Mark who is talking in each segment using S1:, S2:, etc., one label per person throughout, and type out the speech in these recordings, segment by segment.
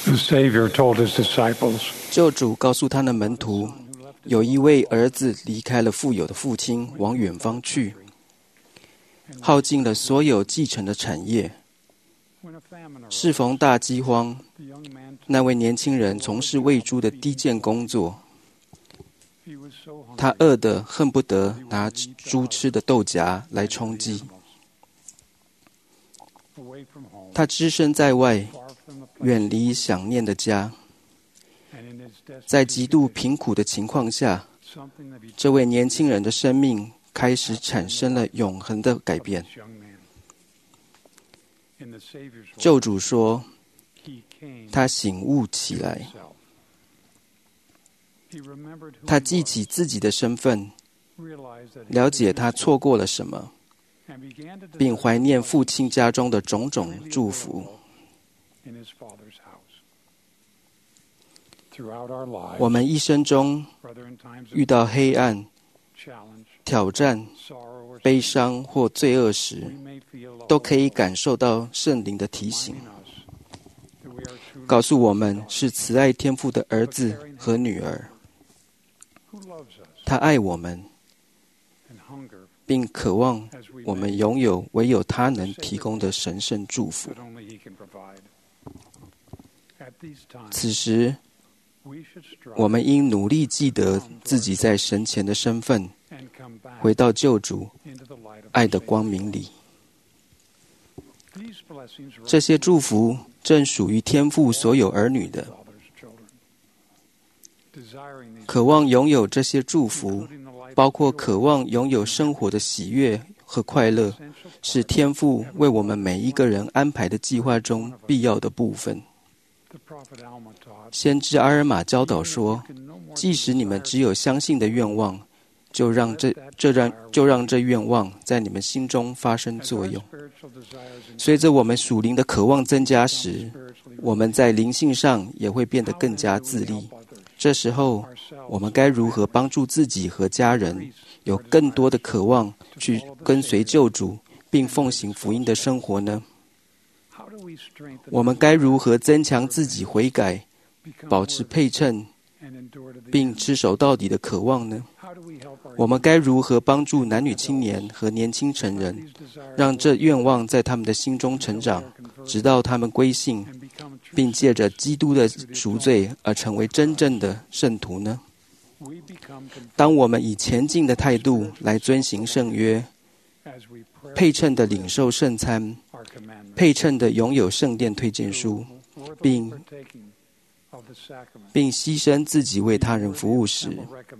S1: The Savior told his disciples,
S2: 救主告诉他的门徒，有一位儿子离开了富有的父亲，往远方去，耗尽了所有继承的产业。适逢大饥荒，那位年轻人从事喂猪的低贱工作，他饿得恨不得拿猪吃的豆荚来充饥。他只身在外，远离想念的家。在极度贫苦的情况下，这位年轻人的生命开始产生了永恒的改变。救主说，他醒悟起来，他记起自己的身份，了解他错过了什么，并怀念父亲家中的种种祝福。我们一生中遇到黑暗、挑战、悲伤或罪恶时，都可以感受到圣灵的提醒，告诉我们是慈爱天父的儿子和女儿。他爱我们，并渴望我们拥有唯有他能提供的神圣祝福。此时，我们应努力记得自己在神前的身份，回到救主爱的光明里。这些祝福正属于天父所有儿女的。渴望拥有这些祝福，包括渴望拥有生活的喜悦和快乐，是天父为我们每一个人安排的计划中必要的部分。先知阿尔玛教导说，即使你们只有相信的愿望，就让这愿望在你们心中发生作用。随着我们属灵的渴望增加时，我们在灵性上也会变得更加自立。这时候，我们该如何帮助自己和家人有更多的渴望去跟随救主并奉行福音的生活呢？我们该如何增强自己悔改、保持配称并持守到底的渴望呢？我们该如何帮助男女青年和年轻成人，让这愿望在他们的心中成长，直到他们归信，并借着基督的赎罪而成为真正的圣徒呢？当我们以前进的态度来遵行圣约，配称的领受圣餐，配称的拥有圣殿推荐书，并牺牲自己为他人服务时，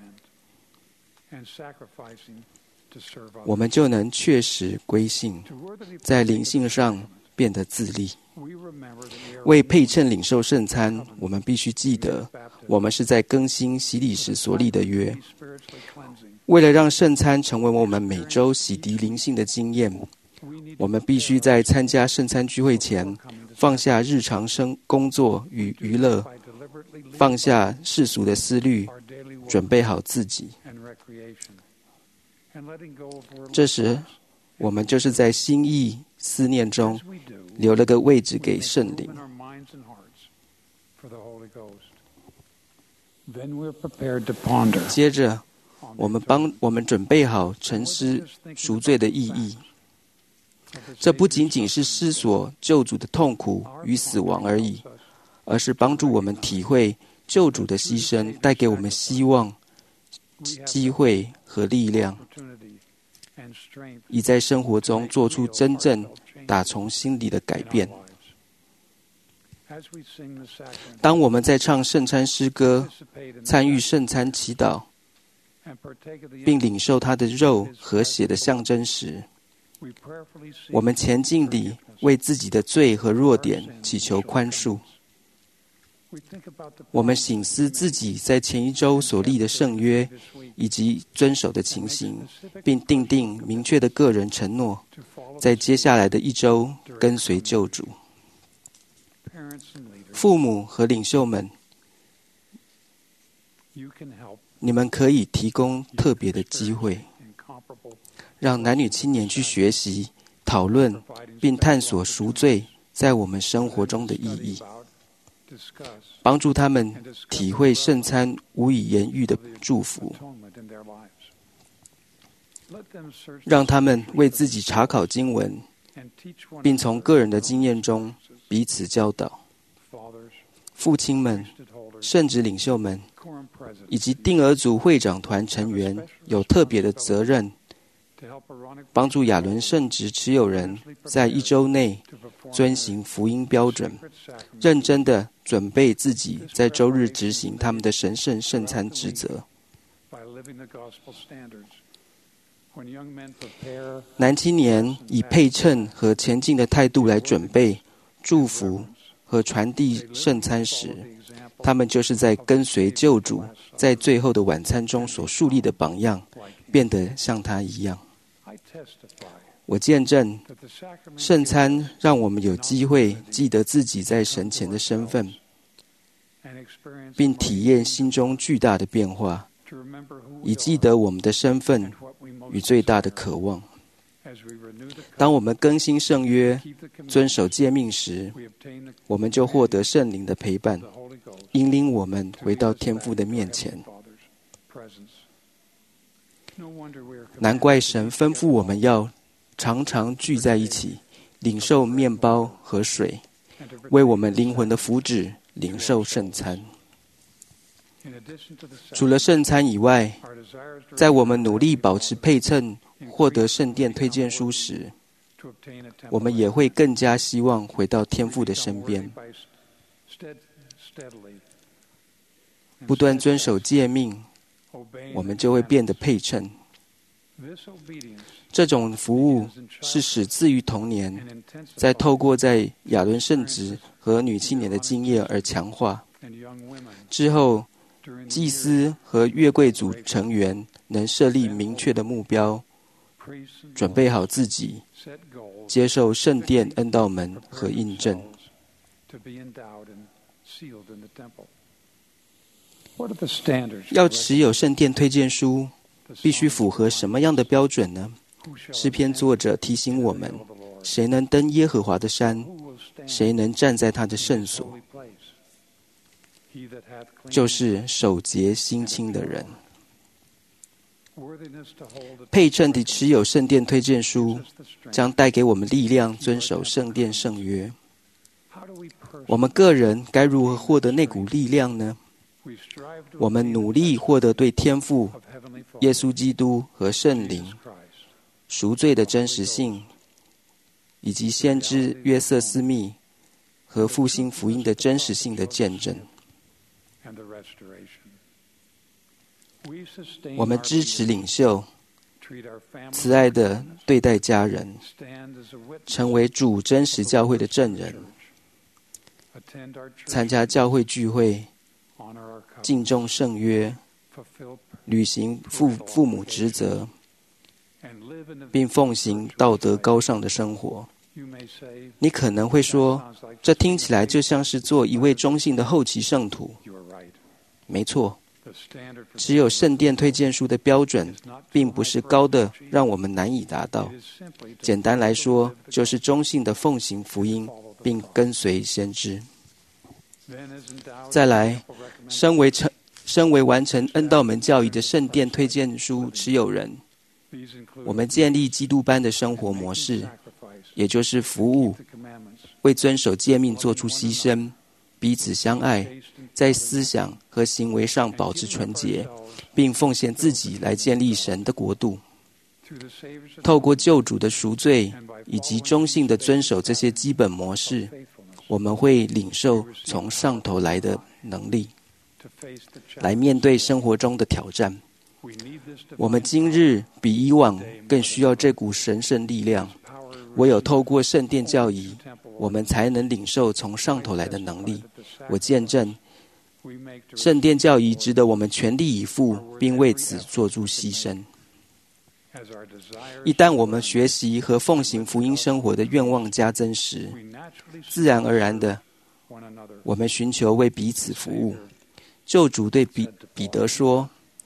S2: 我们就能确实归信，在灵性上变得自立。为配称领受圣餐，我们必须记得，我们是在更新洗礼时所立的约。为了让圣餐成为我们每周洗涤灵性的经验，我们必须在参加圣餐聚会前，放下日常工作与娱乐，放下世俗的思虑，准备好自己。这时，我们就是在心意思念中留了个位置给圣灵。接着，我们准备好沉思赎罪的意义。这不仅仅是思索救主的痛苦与死亡而已，而是帮助我们体会救主的牺牲带给我们希望、机会和力量，以在生活中做出真正打从心底的改变。当我们在唱圣餐诗歌、参与圣餐祈祷，并领受他的肉和血的象征时，我们前进地为自己的罪和弱点祈求宽恕。我们省思自己在前一周所立的圣约以及遵守的情形，并订定明确的个人承诺，在接下来的一周跟随救主。父母和领袖们，你们可以提供特别的机会，让男女青年去学习、讨论并探索赎罪在我们生活中的意义。 帮助他们体会圣餐无以言喻的祝福，让他们为自己查考经文，并从个人的经验中彼此教导。父亲们、圣职领袖们以及定额组会长团成员有特别的责任，帮助亚伦圣职持有人在1周内遵行福音标准，认真地准备自己在周日执行他们的神圣圣餐职责。男青年以配称和前进的态度来准备、祝福和传递圣餐时，他们就是在跟随救主在最后的晚餐中所树立的榜样，变得像他一样。我见证，圣餐让我们有机会记得自己在神前的身份，并体验心中巨大的变化，以记得我们的身份与最大的渴望。当我们更新圣约、遵守诫命时，我们就获得圣灵的陪伴，引领我们回到天父的面前。难怪神吩咐我们要常常聚在一起，领受面包和水，为我们灵魂的福祉领受圣餐。除了圣餐以外，在我们努力保持配称、获得圣殿推荐书时，我们也会更加希望回到天父的身边，不断遵守诫命，我们就会变得配称。这种服务是始自于童年，再透过在亚伦圣职和女青年的经验而强化。之后，祭司和月桂组成员能设立明确的目标，准备好自己，接受圣殿恩道门和印证。要持有圣殿推荐书，必须符合什么样的标准呢？诗篇作者提醒我们：谁能登耶和华的山？谁能站在他的圣所？就是手洁心清的人。配称地持有圣殿推荐书，将带给我们力量，遵守圣殿圣约。我们个人该如何获得那股力量呢？我们努力获得对天父、耶稣基督和圣灵赎罪的真实性，以及先知约瑟斯密和复兴福音的真实性的见证。我们支持领袖，慈爱地对待家人，成为主真实教会的证人，参加教会聚会，敬重圣约，履行父母职责，并奉行道德高尚的生活。你可能会说，这听起来就像是做一位忠信的后期圣徒。没错，只有圣殿推荐书的标准并不是高的让我们难以达到。简单来说，就是忠信的奉行福音，并跟随先知。再来，身为完成恩道门教义的圣殿推荐书持有人，我们建立基督般的生活模式，也就是服务，为遵守诫命做出牺牲，彼此相爱，在思想和行为上保持纯洁，并奉献自己来建立神的国度。透过救主的赎罪以及忠信的遵守这些基本模式，我们会领受从上头来的能力，来面对生活中的挑战。我们今日比以往更需要这股神圣力量，唯有透过圣殿教义，我们才能领受从上头来的能力。我见证，圣殿教义值得我们全力以赴，并为此做出牺牲。一旦我们学习和奉行福音生活的愿望加增时，自然而然的，我们寻求为彼此服务。救主对彼得说：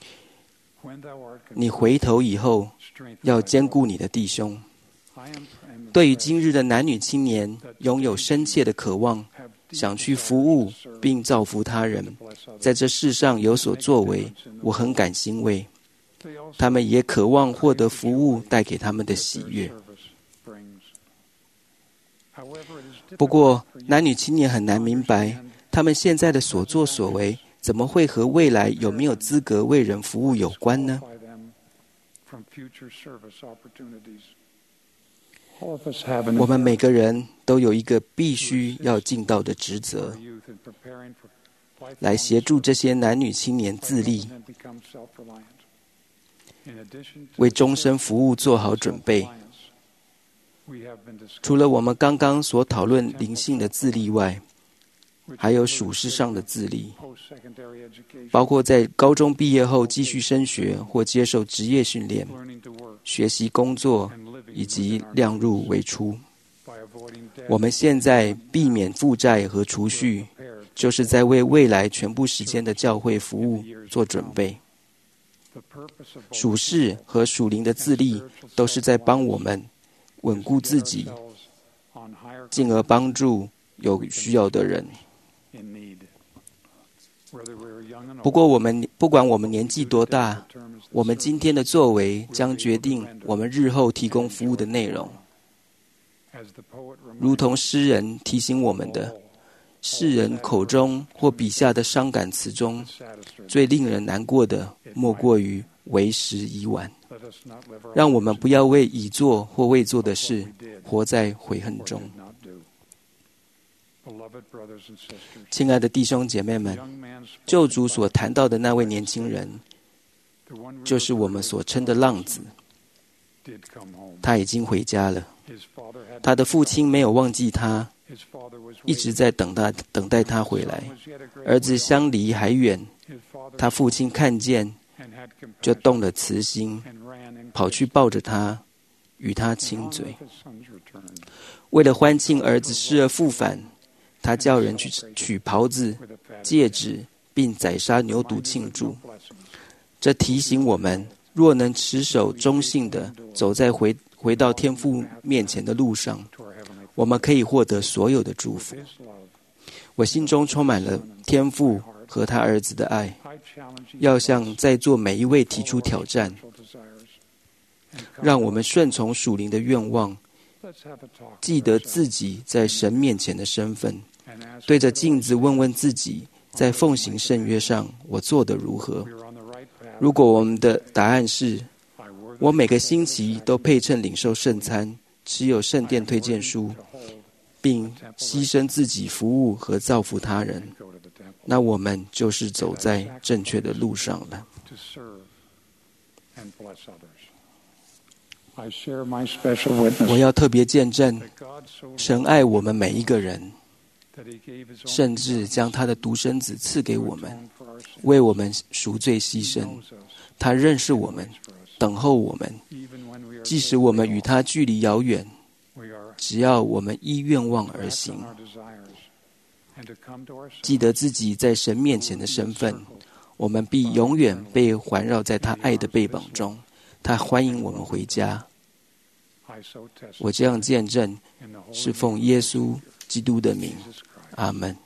S2: 你回头以后，要兼顾你的弟兄。对于今日的男女青年，拥有深切的渴望， 想去服务并造福他人，在这世上有所作为，我很感欣慰。他们也渴望获得服务带给他们的喜悦。不过，男女青年很难明白，他们现在的所作所为，怎么会和未来有没有资格为人服务有关呢？我们每个人都有一个必须要尽到的职责，来协助这些男女青年自立，为终身服务做好准备。除了我们刚刚所讨论灵性的自立外，还有属世上的自立，包括在高中毕业后继续升学或接受职业训练、学习工作以及量入为出。我们现在避免负债和储蓄，就是在为未来全部时间的教会服务做准备。属世和属灵的自立都是在帮我们稳固自己，进而帮助有需要的人。不过不管我们年纪多大，我们今天的作为将决定我们日后提供服务的内容。如同诗人提醒我们的，世人口中或笔下的伤感词中，最令人难过的莫过于为时已晚。让我们不要为已做或未做的事活在悔恨中。亲爱的弟兄姐妹们，救主所谈到的那位年轻人，就是我们所称的浪子。他已经回家了，他的父亲没有忘记他，一直在等待他回来。儿子相离还远，他父亲看见，就动了慈心，跑去抱着他，与他亲嘴。为了欢庆儿子失而复返，他叫人去取袍子、戒指，并宰杀牛犊庆祝。这提醒我们，若能持守忠信的走在回到天父面前的路上，我们可以获得所有的祝福。我心中充满了天父和他儿子的爱，要向在座每一位提出挑战，让我们顺从属灵的愿望，记得自己在神面前的身份，对着镜子问问自己，在奉行圣约上我做得如何。如果我们的答案是我每个星期都配称领受圣餐，持有圣殿推荐书，并牺牲自己服务和造福他人，那我们就是走在正确的路上了。我要特别见证，神爱我们每一个人，甚至将他的独生子赐给我们，为我们赎罪牺牲。他认识我们，等候我们，即使我们与他距离遥远，只要我们依愿望而行，记得自己在神面前的身份，我们必永远被环绕在他爱的臂膀中。他欢迎我们回家。我这样见证，是奉耶稣基督的名，阿们。